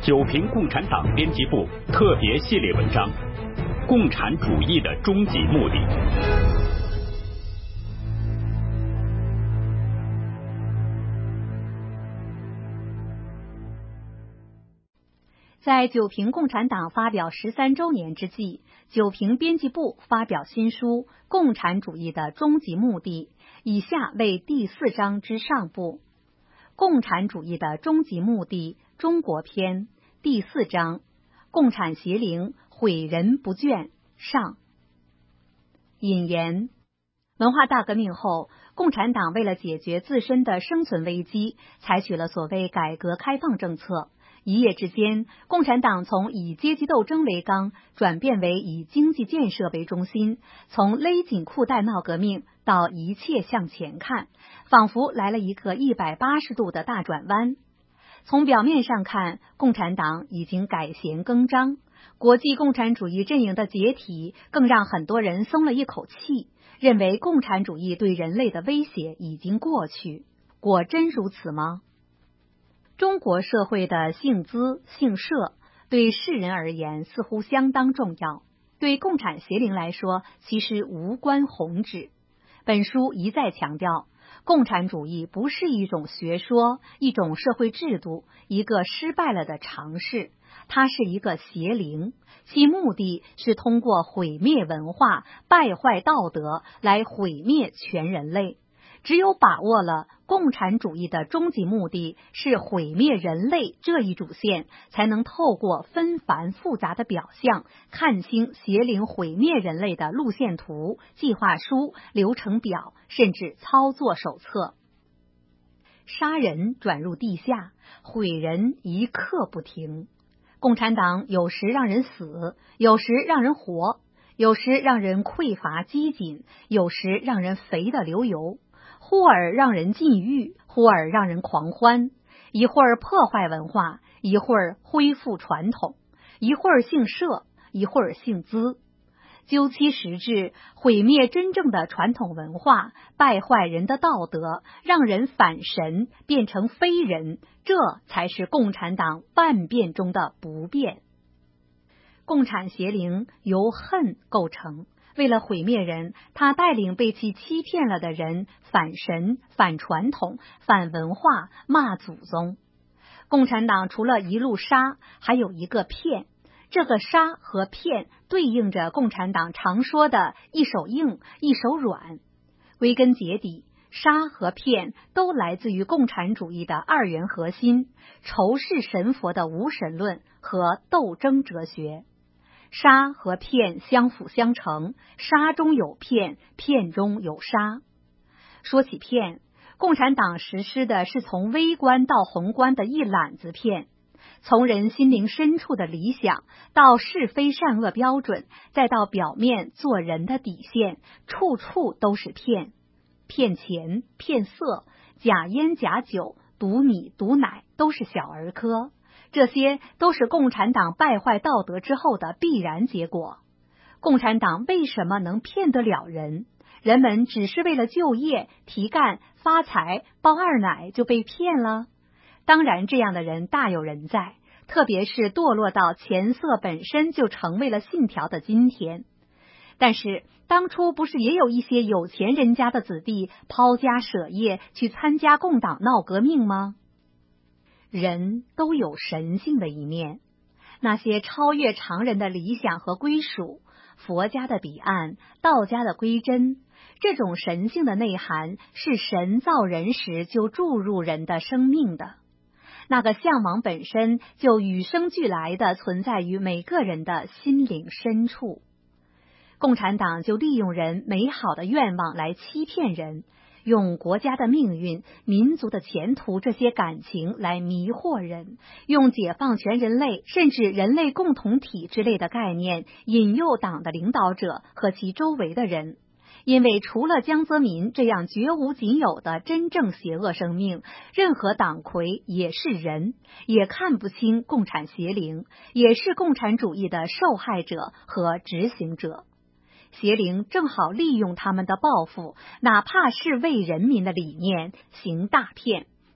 九评共产党编辑部特别系列文章《共产主义的终极目的》。 在九评共产党发表13周年之际，九评编辑部发表新书《共产主义的终极目的》，以下为第4章之上部。共产主义的终极目的中国篇第4章，共产邪灵毁人不倦上。引言：文化大革命后，共产党为了解决自身的生存危机，采取了所谓改革开放政策。一夜之间，共产党从以阶级斗争为纲，转变为以经济建设为中心，从勒紧裤带闹革命到一切向前看，仿佛来了一个180度的大转弯。从表面上看，共产党已经改弦更张，国际共产主义阵营的解体更让很多人松了一口气，认为共产主义对人类的威胁已经过去。果真如此吗？中国社会的姓资姓社对世人而言似乎相当重要，对共产邪灵来说其实无关宏旨。本书一再强调，共产主义不是一种学说，一种社会制度，一个失败了的尝试，它是一个邪灵，其目的是通过毁灭文化、败坏道德来毁灭全人类。只有把握了共产主义的终极目的是毁灭人类这一主线，才能透过纷繁复杂的表象，看清邪灵毁灭人类的路线图、计划书、流程表，甚至操作手册。杀人转入地下，毁人一刻不停。共产党有时让人死，有时让人活，有时让人匮乏饥馑，有时让人肥得流油，忽而让人禁欲，忽而让人狂欢，一会儿破坏文化，一会儿恢复传统，一会儿姓社，一会儿姓资。究其实质，毁灭真正的传统文化，败坏人的道德，让人反神，变成非人，这才是共产党万变中的不变。共产邪灵由恨构成，为了毁灭人，他带领被其欺骗了的人反神、反传统、反文化，骂祖宗。共产党除了一路杀，还有一个骗。这个杀和骗对应着共产党常说的一手硬一手软。归根结底，杀和骗都来自于共产主义的2元核心：仇视神佛的无神论和斗争哲学。杀和骗相辅相成，杀中有骗，骗中有杀。说起骗，共产党实施的是从微观到宏观的一揽子骗，从人心灵深处的理想到是非善恶标准，再到表面做人的底线，处处都是骗。骗钱、骗色、假烟假酒、毒米毒奶都是小儿科，这些都是共产党败坏道德之后的必然结果。共产党为什么能骗得了人？人们只是为了就业、提干、发财、包二奶就被骗了？当然，这样的人大有人在，特别是堕落到钱色本身就成为了信条的今天。但是当初不是也有一些有钱人家的子弟抛家舍业去参加共党闹革命吗？人都有神性的一面，那些超越常人的理想和归属，佛家的彼岸，道家的归真，这种神性的内涵是神造人时就注入人的生命的。那个向往本身就与生俱来的存在于每个人的心灵深处。共产党就利用人美好的愿望来欺骗人，用国家的命运、民族的前途这些感情来迷惑人，用解放全人类甚至人类共同体之类的概念引诱党的领导者和其周围的人。因为除了江泽民这样绝无仅有的真正邪恶生命，任何党魁也是人，也看不清共产邪灵，也是共产主义的受害者和执行者。邪灵正好利用他们的抱负，哪怕是为人民的理念行大骗，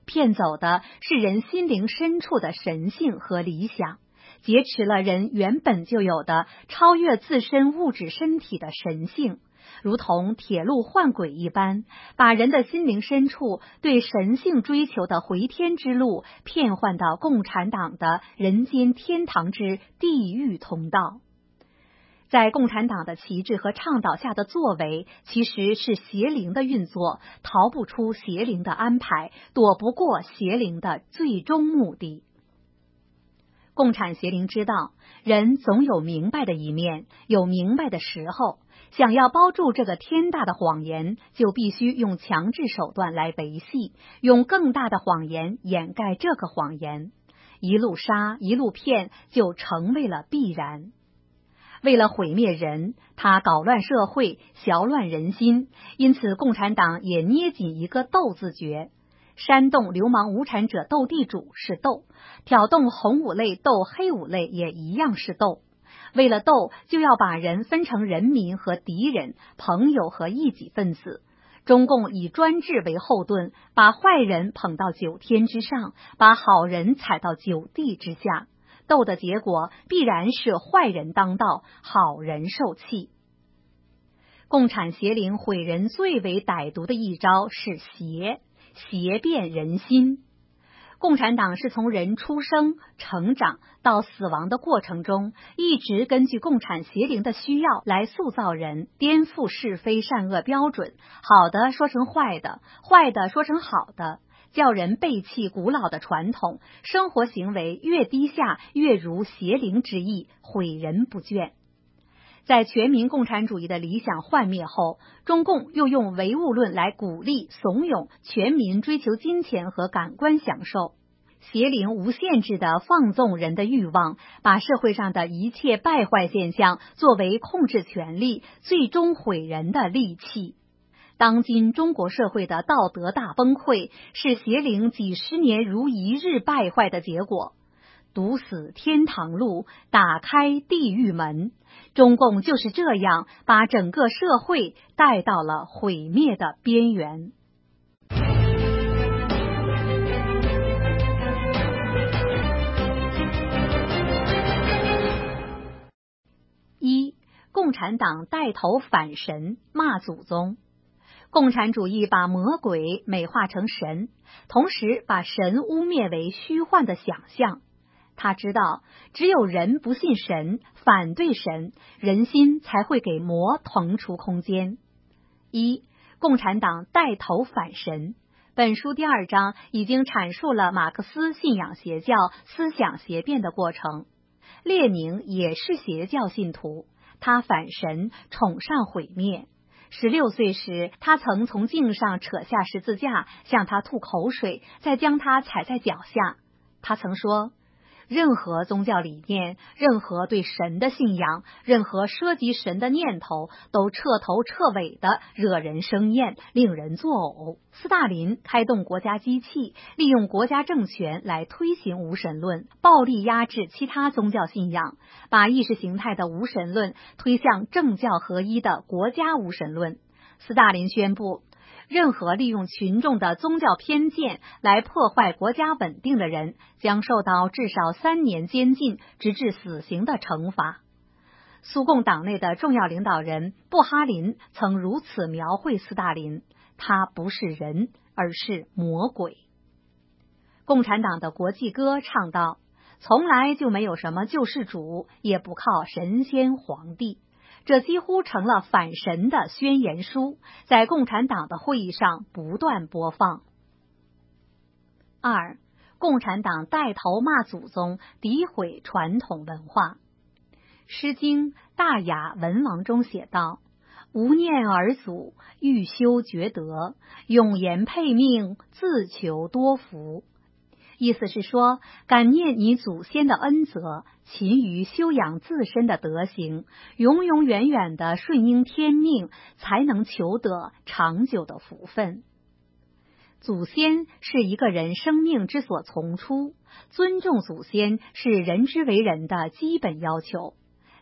骗走的是人心灵深处的神性和理想，劫持了人原本就有的超越自身物质身体的神性，如同铁路换轨一般，把人的心灵深处对神性追求的回天之路骗换到共产党的人间天堂之地狱通道。在共产党的旗帜和倡导下的作为，其实是邪灵的运作，逃不出邪灵的安排，躲不过邪灵的最终目的。共产邪灵知道，人总有明白的一面，有明白的时候，想要包住这个天大的谎言，就必须用强制手段来维系，用更大的谎言掩盖这个谎言，一路杀一路骗，就成为了必然。为了毁灭人，他搞乱社会，淆乱人心，因此共产党也捏紧一个斗字诀。煽动流氓无产者斗地主是斗，挑动红五类斗黑五类也一样是斗。为了斗，就要把人分成人民和敌人，朋友和异己分子。中共以专制为后盾，把坏人捧到9天之上，把好人踩到9地之下。斗的结果必然是坏人当道，好人受气。共产邪灵毁人最为歹毒的一招是邪变人心。共产党是从人出生、成长到死亡的过程中，一直根据共产邪灵的需要来塑造人，颠覆是非善恶标准，好的说成坏的，坏的说成好的，叫人背弃古老的传统，生活行为越低下越如邪灵之意，毁人不倦。在全民共产主义的理想幻灭后，中共又用唯物论来鼓励怂恿全民追求金钱和感官享受，邪灵无限制地放纵人的欲望，把社会上的一切败坏现象作为控制权力，最终毁人的利器。当今中国社会的道德大崩溃，是邪灵几十年如一日败坏的结果。堵死天堂路，打开地狱门，中共就是这样把整个社会带到了毁灭的边缘。一、共产党带头反神，骂祖宗。共产主义把魔鬼美化成神，同时把神污蔑为虚幻的想象。他知道，只有人不信神，反对神，人心才会给魔腾出空间。一、共产党带头反神。本书第2章已经阐述了马克思信仰邪教思想邪变的过程。列宁也是邪教信徒，他反神，崇尚毁灭。16岁时，他曾从镜上扯下十字架，向他吐口水，再将他踩在脚下。他曾说，任何宗教理念，任何对神的信仰，任何涉及神的念头，都彻头彻尾的惹人生厌，令人作呕。斯大林开动国家机器，利用国家政权来推行无神论，暴力压制其他宗教信仰，把意识形态的无神论推向政教合一的国家无神论。斯大林宣布，任何利用群众的宗教偏见来破坏国家稳定的人，将受到至少3年监禁，直至死刑的惩罚。苏共党内的重要领导人布哈林曾如此描绘斯大林：他不是人，而是魔鬼。共产党的国际歌唱道，从来就没有什么救世主，也不靠神仙皇帝。这几乎成了反神的宣言书，在共产党的会议上不断播放。2、共产党带头骂祖宗，诋毁传统文化。诗经大雅文王中写道，无念尔祖，欲修厥德，永言配命，自求多福。意思是说，感念你祖先的恩泽，勤于修养自身的德行，永永远远的顺应天命，才能求得长久的福分。祖先是一个人生命之所从出，尊重祖先是人之为人的基本要求。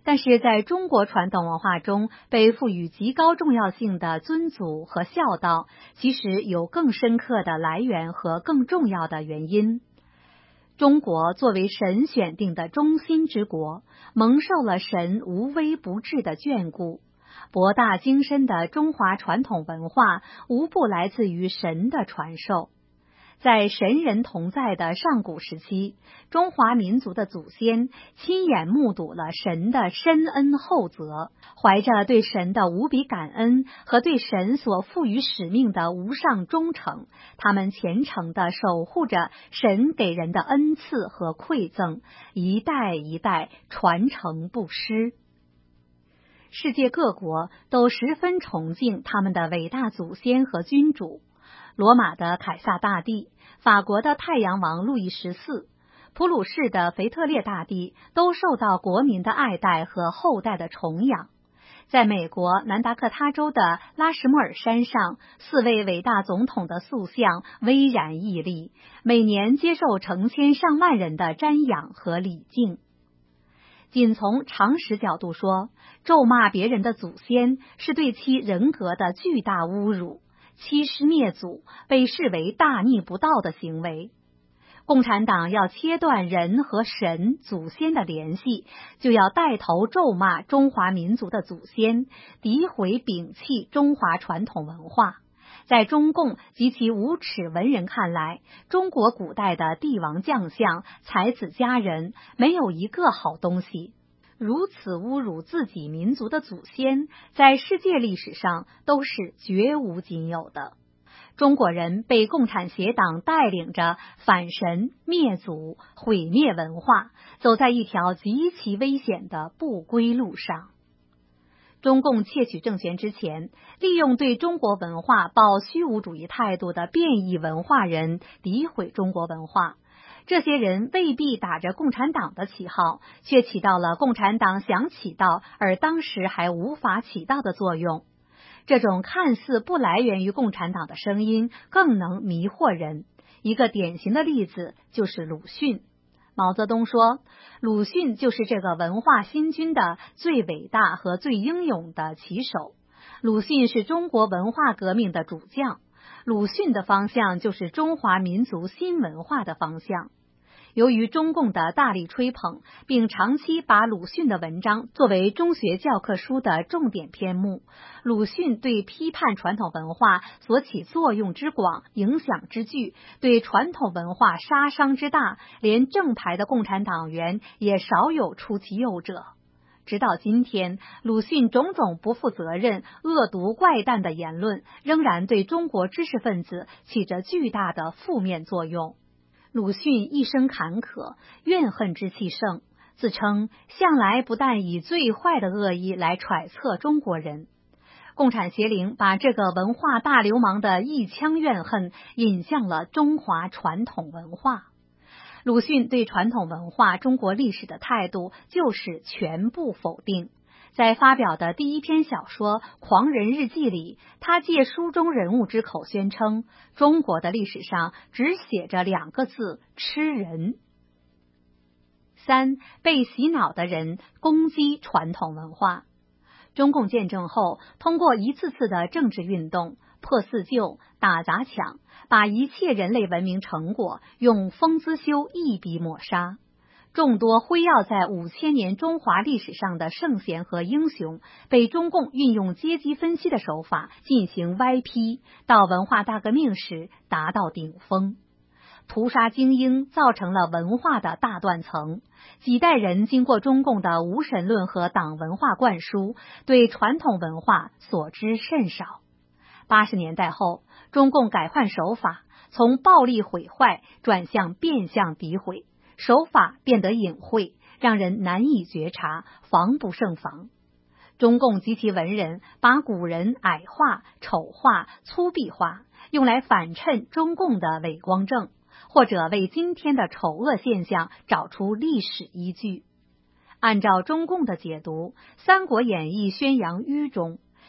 但是在中国传统文化中被赋予极高重要性的尊祖和孝道，其实有更深刻的来源和更重要的原因。中国作为神选定的中心之国，蒙受了神无微不至的眷顾。博大精深的中华传统文化无不来自于神的传授。在神人同在的上古时期，中华民族的祖先亲眼目睹了神的深恩厚泽，怀着对神的无比感恩和对神所赋予使命的无上忠诚，他们虔诚地守护着神给人的恩赐和馈赠，一代一代传承不失。世界各国都十分崇敬他们的伟大祖先和君主。罗马的凯撒大帝、法国的太阳王路易14、普鲁士的腓特烈大帝都受到国民的爱戴和后代的崇仰。在美国南达科他州的拉什莫尔山上，4位伟大总统的塑像巍然屹立，每年接受成千上万人的瞻仰和礼敬。仅从常识角度说，咒骂别人的祖先是对其人格的巨大侮辱，欺师灭祖被视为大逆不道的行为。共产党要切断人和神祖先的联系，就要带头咒骂中华民族的祖先，诋毁摒弃中华传统文化。在中共及其无耻文人看来，中国古代的帝王将相、才子佳人没有一个好东西。如此侮辱自己民族的祖先，在世界历史上都是绝无仅有的。中国人被共产协党带领着反神、灭祖、毁灭文化，走在一条极其危险的不归路上。中共窃取政权之前，利用对中国文化抱虚无主义态度的变异文化人诋毁中国文化。这些人未必打着共产党的旗号，却起到了共产党想起到而当时还无法起到的作用。这种看似不来源于共产党的声音更能迷惑人。一个典型的例子就是鲁迅。毛泽东说，鲁迅就是这个文化新军的最伟大和最英勇的旗手。鲁迅是中国文化革命的主将，鲁迅的方向就是中华民族新文化的方向。由于中共的大力吹捧，并长期把鲁迅的文章作为中学教科书的重点篇目，鲁迅对批判传统文化所起作用之广、影响之巨，对传统文化杀伤之大，连正牌的共产党员也少有出其右者。直到今天，鲁迅种种不负责任、恶毒怪诞的言论，仍然对中国知识分子起着巨大的负面作用。鲁迅一生坎坷，怨恨之气盛，自称向来不但以最坏的恶意来揣测中国人。共产邪灵把这个文化大流氓的一腔怨恨引向了中华传统文化。鲁迅对传统文化、中国历史的态度就是全部否定。在发表的第一篇小说《狂人日记》里，他借书中人物之口宣称，中国的历史上只写着2个字：吃人。3. 被洗脑的人攻击传统文化。中共建政后，通过一次次的政治运动，破四旧、打砸抢，把一切人类文明成果用封资修一笔抹杀。众多辉耀在5000年中华历史上的圣贤和英雄，被中共运用阶级分析的手法进行歪批，到文化大革命时达到顶峰。屠杀精英造成了文化的大断层，几代人经过中共的无神论和党文化灌输，对传统文化所知甚少。80年代后，中共改换手法，从暴力毁坏转向变相诋毁，手法变得隐晦，让人难以觉察，防不胜防。中共及其文人把古人矮化、丑化、粗鄙化，用来反衬中共的伪光正，或者为今天的丑恶现象找出历史依据。按照中共的解读，《三国演义》宣扬愚忠，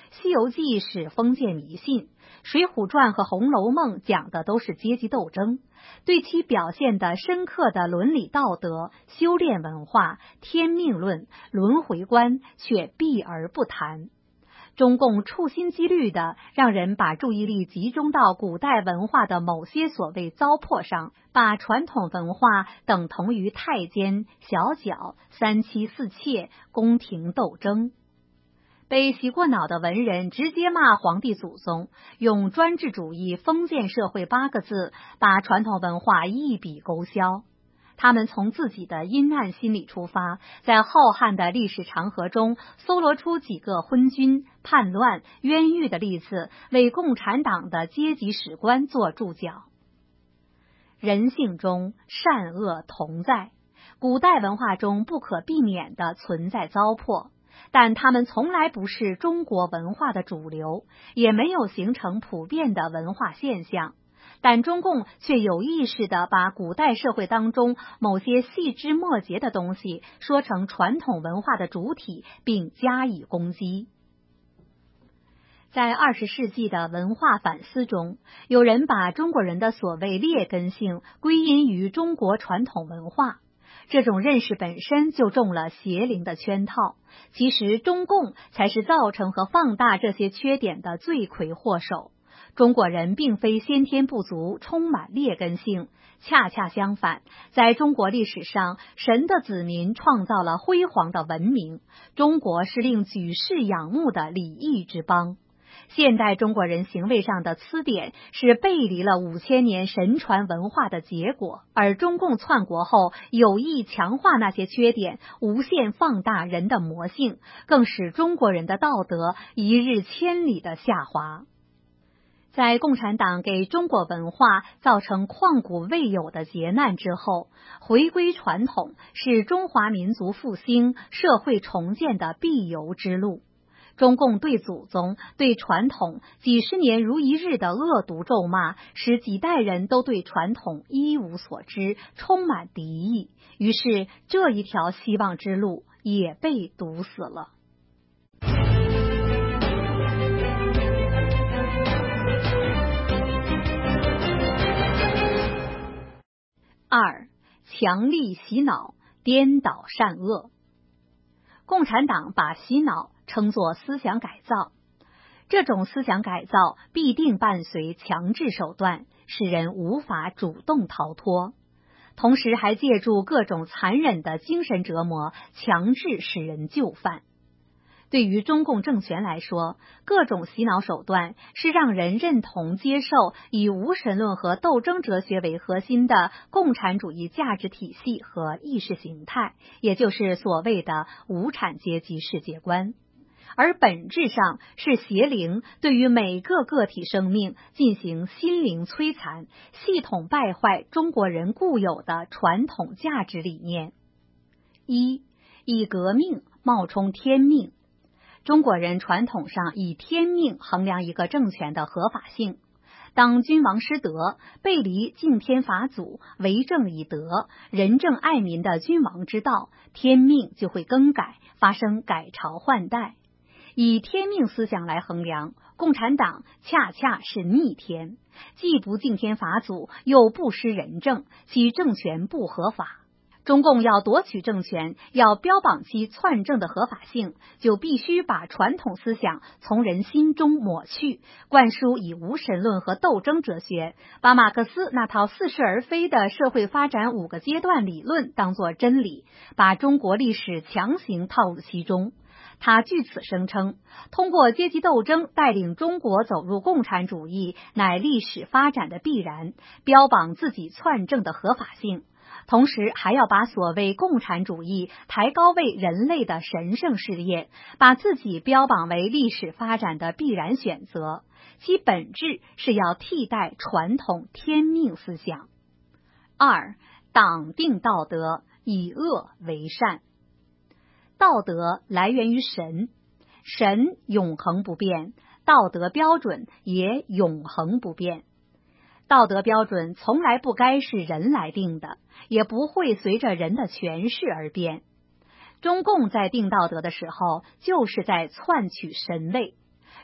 西游记是封建迷信，水浒传和红楼梦讲的都是阶级斗争，对其表现的深刻的伦理道德、修炼文化、天命论、轮回观却避而不谈。中共处心积虑的让人把注意力集中到古代文化的某些所谓糟粕上，把传统文化等同于太监、小脚、三妻四妾、宫廷斗争。被洗过脑的文人直接骂皇帝祖宗，用专制主义封建社会8个字把传统文化一笔勾销。他们从自己的阴暗心理出发，在浩瀚的历史长河中搜罗出几个昏君、叛乱、冤狱的例子，为共产党的阶级史观做注脚。人性中善恶同在，古代文化中不可避免地存在糟粕，但它们从来不是中国文化的主流，也没有形成普遍的文化现象。但中共却有意识地把古代社会当中某些细枝末节的东西说成传统文化的主体，并加以攻击。在20世纪的文化反思中，有人把中国人的所谓劣根性归因于中国传统文化，这种认识本身就中了邪灵的圈套。其实中共才是造成和放大这些缺点的罪魁祸首。中国人并非先天不足，充满劣根性，恰恰相反，在中国历史上，神的子民创造了辉煌的文明，中国是令举世仰慕的礼义之邦。现代中国人行为上的疵点是背离了5000年神传文化的结果，而中共篡国后有意强化那些缺点，无限放大人的魔性，更使中国人的道德一日千里的下滑。在共产党给中国文化造成旷古未有的劫难之后，回归传统是中华民族复兴、社会重建的必由之路。中共对祖宗、对传统几十年如一日的恶毒咒骂，使几代人都对传统一无所知，充满敌意。于是这一条希望之路也被堵死了。2. 强力洗脑，颠倒善恶。共产党把洗脑称作思想改造，这种思想改造必定伴随强制手段，使人无法主动逃脱，同时还借助各种残忍的精神折磨，强制使人就范。对于中共政权来说，各种洗脑手段是让人认同接受以无神论和斗争哲学为核心的共产主义价值体系和意识形态，也就是所谓的无产阶级世界观，而本质上是邪灵对于每个个体生命进行心灵摧残，系统败坏中国人固有的传统价值理念。1. 以革命冒充天命。中国人传统上以天命衡量一个政权的合法性，当君王失德，背离敬天法祖、为政以德、仁政爱民的君王之道，天命就会更改，发生改朝换代。以天命思想来衡量，共产党恰恰是逆天，既不敬天法祖，又不失仁政，其政权不合法。中共要夺取政权，要标榜其篡政的合法性，就必须把传统思想从人心中抹去，灌输以无神论和斗争哲学，把马克思那套似是而非的社会发展5个阶段理论当作真理，把中国历史强行套入其中。他据此声称，通过阶级斗争带领中国走入共产主义乃历史发展的必然，标榜自己篡政的合法性，同时还要把所谓共产主义抬高为人类的神圣事业，把自己标榜为历史发展的必然选择，其本质是要替代传统天命思想。2. 党定道德，以恶为善。道德来源于神，神永恒不变，道德标准也永恒不变。道德标准从来不该是人来定的，也不会随着人的权势而变。中共在定道德的时候，就是在篡取神位。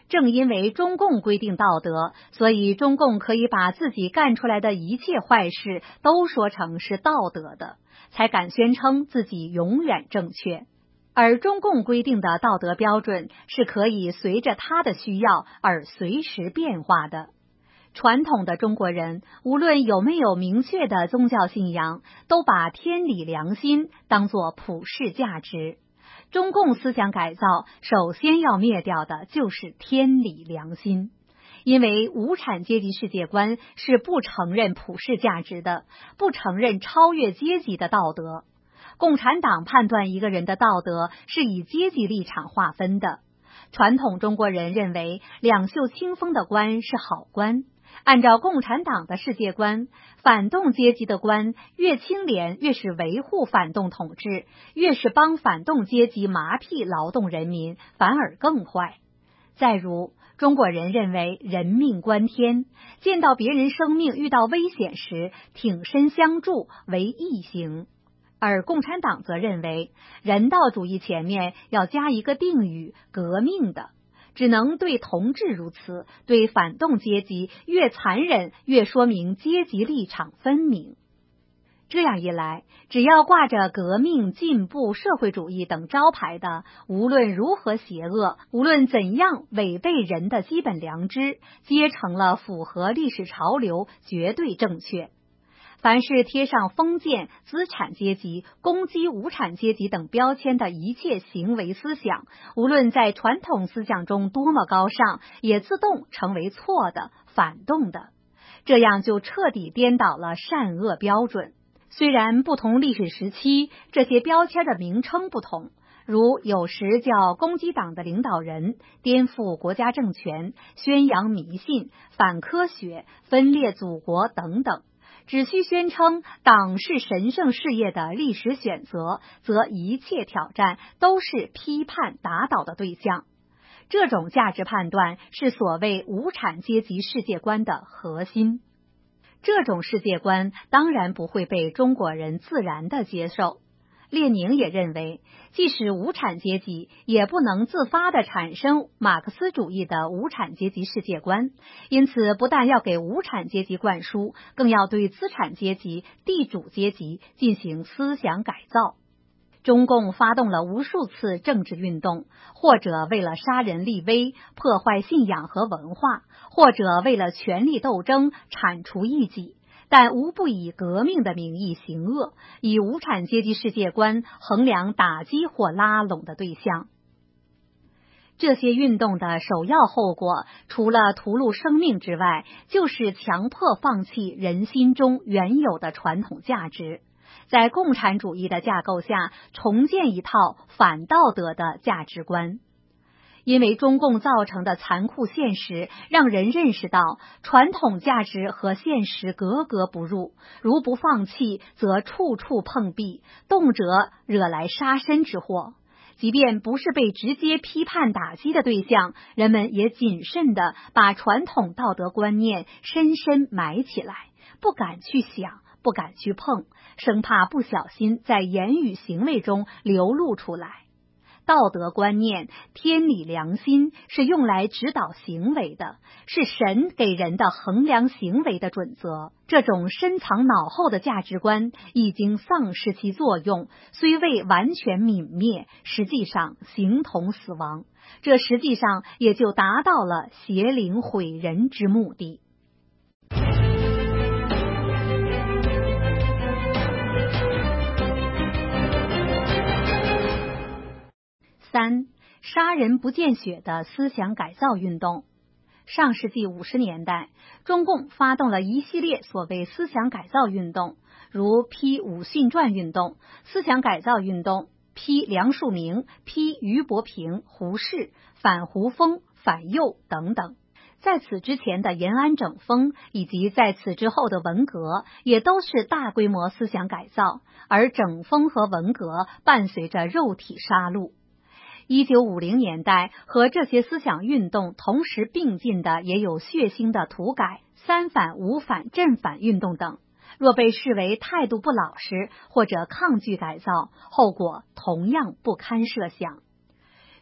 正因为中共规定道德，所以中共可以把自己干出来的一切坏事都说成是道德的，才敢宣称自己永远正确。而中共规定的道德标准是可以随着他的需要而随时变化的。传统的中国人无论有没有明确的宗教信仰，都把天理良心当作普世价值。中共思想改造首先要灭掉的就是天理良心，因为无产阶级世界观是不承认普世价值的，不承认超越阶级的道德。共产党判断一个人的道德是以阶级立场划分的。传统中国人认为两袖清风的官是好官，按照共产党的世界观，反动阶级的官越清廉，越是维护反动统治，越是帮反动阶级麻痹劳动人民，反而更坏。再如，中国人认为人命关天，见到别人生命遇到危险时，挺身相助为义行。而共产党则认为人道主义前面要加一个定语，革命的，只能对同志如此，对反动阶级越残忍越说明阶级立场分明。这样一来，只要挂着革命、进步、社会主义等招牌的，无论如何邪恶，无论怎样违背人的基本良知，皆成了符合历史潮流，绝对正确。凡是贴上封建、资产阶级、攻击无产阶级等标签的一切行为思想，无论在传统思想中多么高尚，也自动成为错的、反动的。这样就彻底颠倒了善恶标准。虽然不同历史时期这些标签的名称不同，如有时叫攻击党的领导人、颠覆国家政权、宣扬迷信、反科学、分裂祖国等等，只需宣称党是神圣事业的历史选择，则一切挑战都是批判打倒的对象。这种价值判断是所谓无产阶级世界观的核心。这种世界观当然不会被中国人自然地接受。列宁也认为，即使无产阶级也不能自发地产生马克思主义的无产阶级世界观，因此不但要给无产阶级灌输，更要对资产阶级、地主阶级进行思想改造。中共发动了无数次政治运动，或者为了杀人立威、破坏信仰和文化，或者为了权力斗争、铲除异己，但无不以革命的名义行恶，以无产阶级世界观衡量打击或拉拢的对象。这些运动的首要后果，除了屠戮生命之外，就是强迫放弃人心中原有的传统价值，在共产主义的架构下重建一套反道德的价值观。因为中共造成的残酷现实，让人认识到传统价值和现实格格不入，如不放弃，则处处碰壁，动辄惹来杀身之祸。即便不是被直接批判打击的对象，人们也谨慎地把传统道德观念深深埋起来，不敢去想，不敢去碰，生怕不小心在言语行为中流露出来。道德观念、天理良心是用来指导行为的，是神给人的衡量行为的准则。这种深藏脑后的价值观已经丧失其作用，虽未完全泯灭，实际上形同死亡。这实际上也就达到了邪灵毁人之目的。3. 杀人不见血的思想改造运动。上世纪50年代，中共发动了一系列所谓思想改造运动，如批武训传运动、思想改造运动、批梁漱溟、批俞伯平、胡适、反胡风、反右等等。在此之前的延安整风以及在此之后的文革，也都是大规模思想改造，而整风和文革伴随着肉体杀戮。1950年代和这些思想运动同时并进的也有血腥的土改、三反、五反、正反运动等，若被视为态度不老实或者抗拒改造，后果同样不堪设想。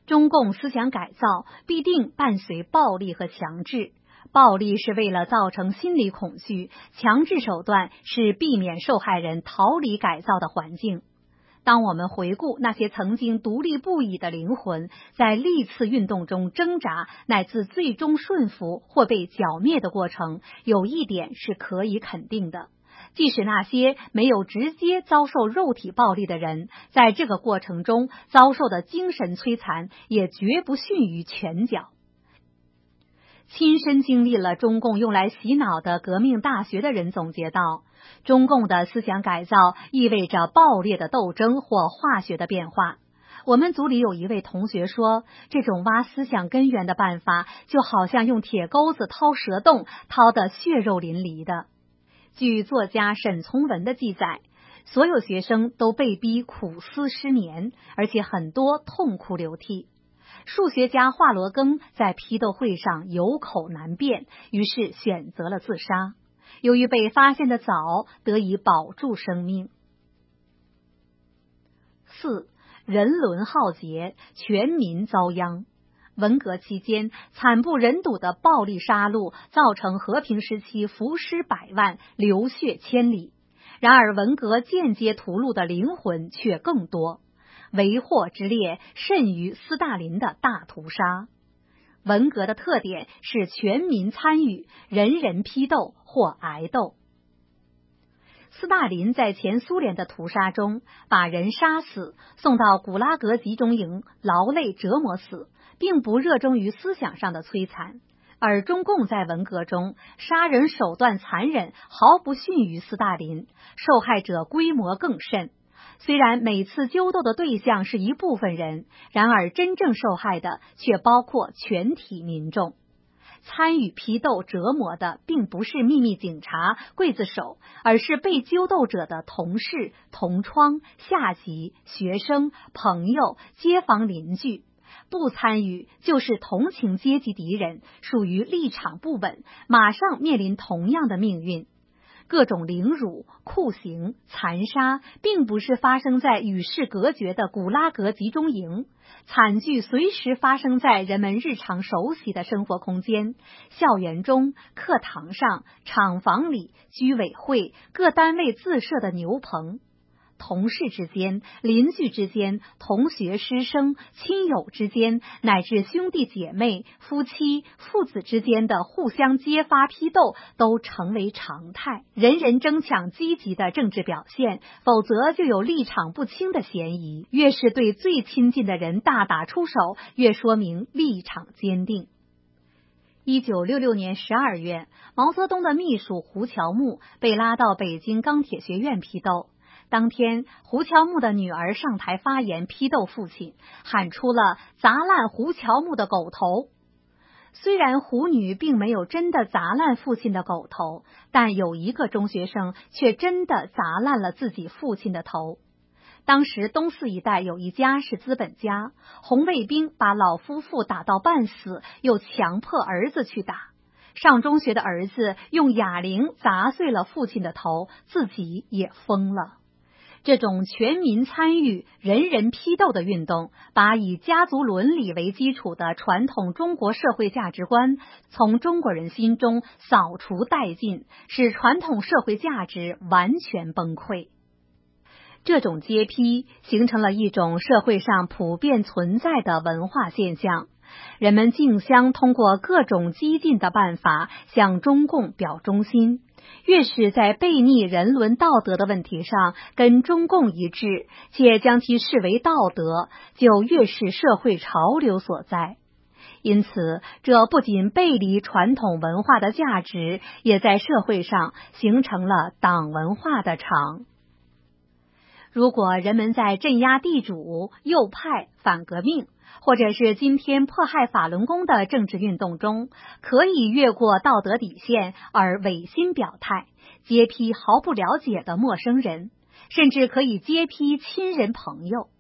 中共思想改造必定伴随暴力和强制，暴力是为了造成心理恐惧，强制手段是避免受害人逃离改造的环境。当我们回顾那些曾经独立不已的灵魂在历次运动中挣扎，乃至最终顺服或被剿灭的过程，有一点是可以肯定的，即使那些没有直接遭受肉体暴力的人，在这个过程中遭受的精神摧残也绝不逊于拳脚。亲身经历了中共用来洗脑的革命大学的人总结道，中共的思想改造意味着暴烈的斗争或化学的变化。我们组里有一位同学说，这种挖思想根源的办法就好像用铁钩子掏蛇洞，掏得血肉淋漓的。据作家沈从文的记载，所有学生都被逼苦思失眠，而且很多痛哭流涕。数学家华罗庚在批斗会上有口难辩，于是选择了自杀。由于被发现的早，得以保住生命。4. 人伦浩劫，全民遭殃。文革期间惨不忍睹的暴力杀戮，造成和平时期浮尸百万，流血千里。然而文革间接屠戮的灵魂却更多，为祸之烈甚于斯大林的大屠杀。文革的特点是全民参与，人人批斗或挨斗。斯大林在前苏联的屠杀中把人杀死，送到古拉格集中营劳累折磨死，并不热衷于思想上的摧残。而中共在文革中杀人手段残忍，毫不逊于斯大林，受害者规模更甚。虽然每次纠斗的对象是一部分人，然而真正受害的却包括全体民众。参与批斗折磨的并不是秘密警察、刽子手，而是被纠斗者的同事、同窗、下级、学生、朋友、街坊邻居。不参与就是同情阶级敌人，属于立场不稳，马上面临同样的命运。各种凌辱、酷刑、残杀，并不是发生在与世隔绝的古拉格集中营，惨剧随时发生在人们日常熟悉的生活空间，校园中、课堂上、厂房里、居委会、各单位自设的牛棚。同事之间、邻居之间、同学师生、亲友之间，乃至兄弟姐妹、夫妻、父子之间的互相揭发批斗都成为常态，人人争抢积极的政治表现，否则就有立场不清的嫌疑。越是对最亲近的人大打出手，越说明立场坚定。1966年12月，毛泽东的秘书胡乔木被拉到北京钢铁学院批斗。当天，胡乔木的女儿上台发言批斗父亲，喊出了砸烂胡乔木的狗头。虽然胡女并没有真的砸烂父亲的狗头，但有一个中学生却真的砸烂了自己父亲的头。当时东四一带有一家是资本家，红卫兵把老夫妇打到半死，又强迫儿子去打。上中学的儿子用哑铃砸碎了父亲的头，自己也疯了。这种全民参与、人人批斗的运动，把以家族伦理为基础的传统中国社会价值观从中国人心中扫除殆尽，使传统社会价值完全崩溃。这种揭批形成了一种社会上普遍存在的文化现象，人们竞相通过各种激进的办法向中共表忠心，越是在悖逆人伦道德的问题上跟中共一致，且将其视为道德，就越是社会潮流所在。因此，这不仅背离传统文化的价值，也在社会上形成了党文化的场。如果人们在镇压地主、右派、反革命，或者是今天迫害法轮功的政治运动中，可以越过道德底线而违心表态，揭批毫不了解的陌生人，甚至可以揭批亲人朋友，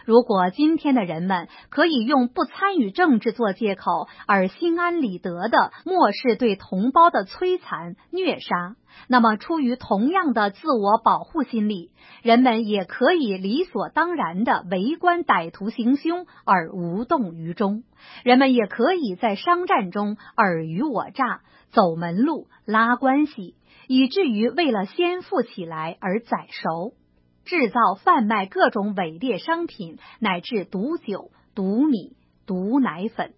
如果今天的人们可以用不参与政治做借口，而心安理得地漠视对同胞的摧残虐杀，那么出于同样的自我保护心理，人们也可以理所当然地围观歹徒行凶而无动于衷，人们也可以在商战中尔虞我诈，走门路拉关系，以至于为了先富起来而宰熟，制造贩卖各种伪劣商品，乃至毒酒、毒米、毒奶粉。